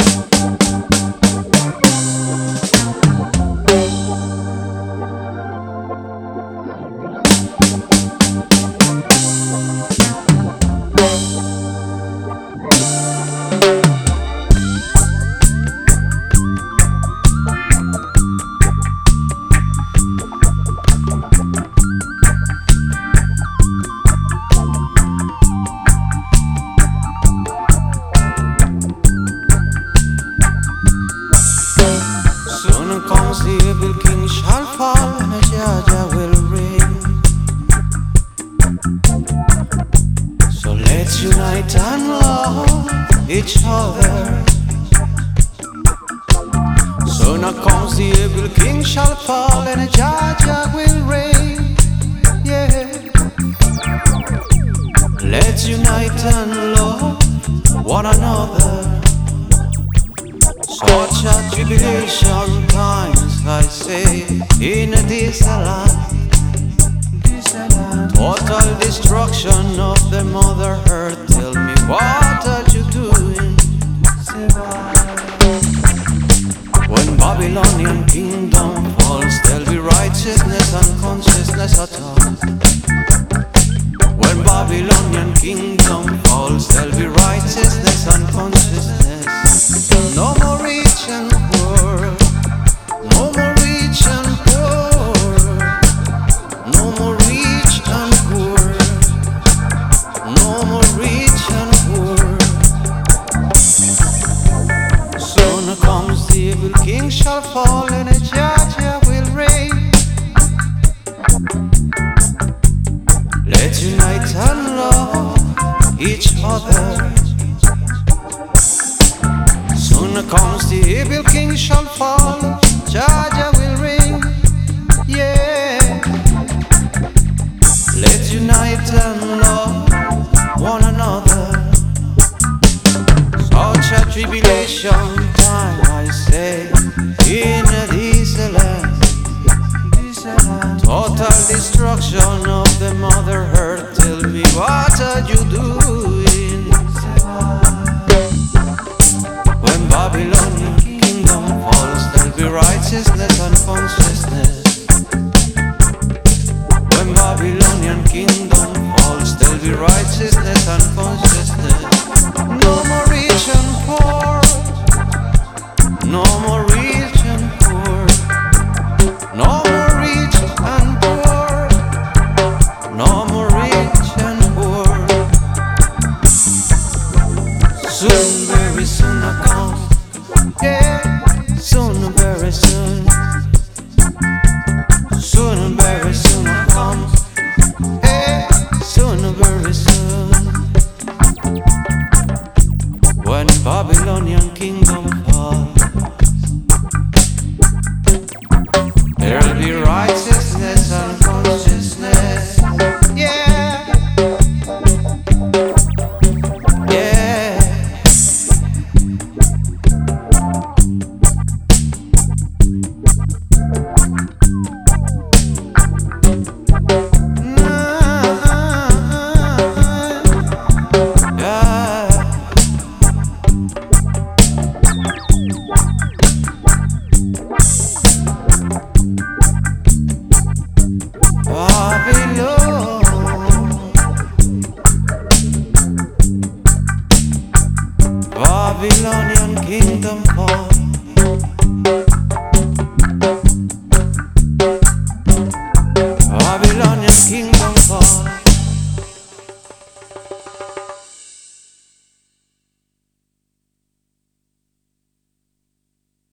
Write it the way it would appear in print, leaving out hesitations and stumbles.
Soon comes the evil king shall fall, and a Jaja will reign. So let's unite and love each other. Soon comes the evil king shall fall, and a Jaja will reign. Yeah. Let's unite and love one another. Such a tribulation times, I say, in this land. Total destruction of the mother earth. Tell me, what are you doing? When Babylonian kingdom falls, there'll be righteousness and consciousness at all. When Babylonian kingdom falls, there'll be righteousness and consciousness. No more rich and poor. No more rich and poor. No more rich and poor. No more rich and poor. Soon comes the evil king shall fall, and a Jaja will reign. Let's unite and love each other. Soon comes the evil king shall fall, Jaja will reign. Yeah. Let's unite and love one another. Such a tribulation time, I say, in this land. Total destruction of the mother earth. Tell me, what are you doing? When Babylonian kingdom falls, there'll be righteousness and consciousness. When Babylonian kingdom falls, there'll be righteousness and consciousness. No more rich and poor. No more rich and poor. No more rich and poor. No more rich and poor. Soon, very soon I come. Yeah, soon, very soon. Soon, very soon I come. Yeah, soon, very soon. When Babylonian kingdom falls, there'll be righteousness and consciousness. Yeah, yeah. Babylonian kingdom fall. Babylonian kingdom